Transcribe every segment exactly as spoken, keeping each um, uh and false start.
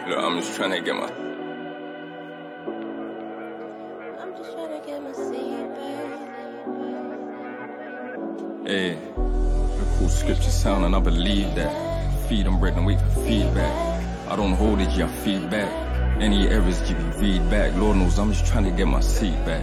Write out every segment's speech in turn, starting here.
Look, I'm just trying to get my... I'm just trying to get my seat back. Hey, record scripture sound and I believe that. Feed on bread and wait for feedback. I don't hold it, yeah, I feedback. Any errors, G B, read back. Lord knows I'm just trying to get my seat back.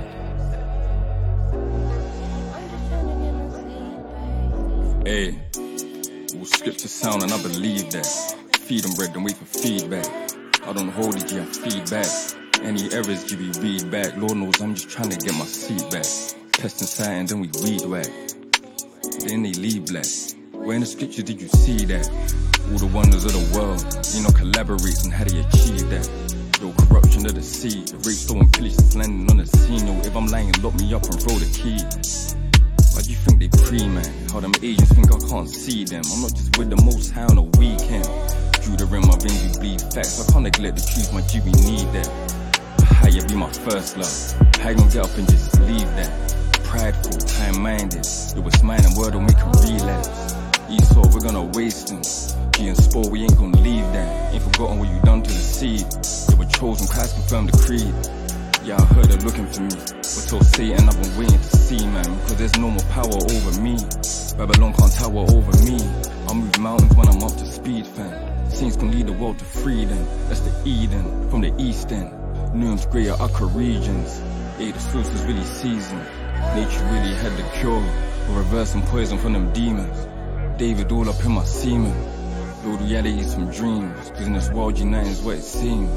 Hey, all scripture sound and I believe that. Feed on bread and wait for feedback. I don't hold it, yeah, I feedback. Any errors, G B, read back. Lord knows I'm just trying to get my seat back. Test inside and then we weed whack. Then they leave black. Where in the scripture did you see that? All the wonders of the world, you know, collaborates and how they achieve that. Yo, corruption of the sea, the rape stolen police landing on the scene. Yo, if I'm lying, lock me up and throw the key. Why do you think they pre, man? How them agents think I can't see them? I'm not just with the most high on a weekend. Drew the rim, my veins, you bleed facts. I can't neglect the truth, my G, we need that. How you be my first love? How you gon' get up and just leave that? Prideful, high-minded. It was mine and word will make a relapse. Esau, we're gonna waste him. G and sport, we ain't gonna leave that. Ain't forgotten what you done to the seed. They were chosen, Christ confirmed the creed. Yeah, I heard they're looking for me. But told Satan I've been waiting to see, man. Cause there's no more power over me. Babylon can't tower over me. I move mountains when I'm up to speed, fam. Saints can lead the world to freedom. That's the Eden from the east end. Noon's greater Akka regions. Yeah, the source is really seasoned. Nature really had the cure. We're reversing poison from them demons. David all up in my semen. Lord, reality is some dreams. Cause in this world, uniting is what it seems.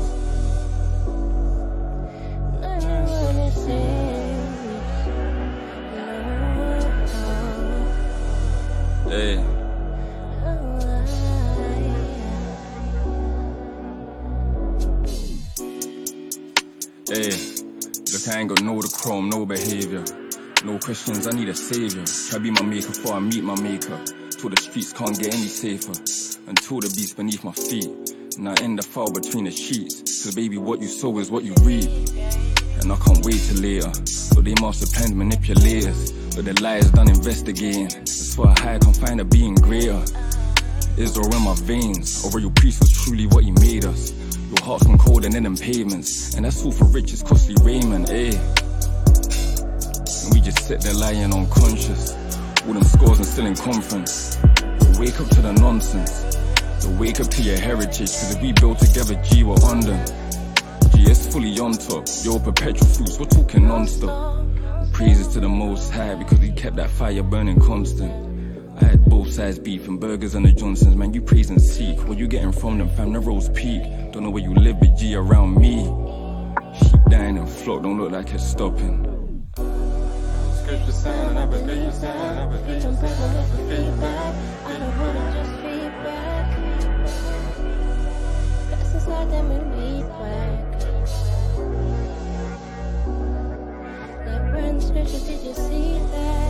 Hey. Hey. Look, I ain't got no chrome, no behavior. No questions, I need a savior. Try be my maker before I meet my maker. Till the streets can't get any safer. Until the beast beneath my feet. And I end the foul between the sheets. So baby, what you sow is what you reap. And I can't wait till later. So they master plans, manipulators. But the lies done investigating. That's why I hide, can't find a being greater. Israel in my veins. Our royal priest was truly what he made us. Your heart's gone cold and in them pavements. And that's all for riches, costly raiment, eh? And we just sit there lying unconscious. All them scores and still in conference. So wake up to the nonsense. So wake up to your heritage. Cause if we build together, G, we're on them. G, it's fully on top. Yo, perpetual fruits, we're talking non-stop. Praises to the Most High because he kept that fire burning constant. I had both sides beef and burgers and the Johnsons. Man, you praise and seek. What you getting from them, fam? The Rose Peak. Don't know where you live, but G around me. Sheep dying and flock, don't look like it's stopping. Scripture sound, I believe you sound, I believe you sound, I believe you sound. I don't wanna just feedback. Blessings like them and feedback. Like burn scripture, did you see that?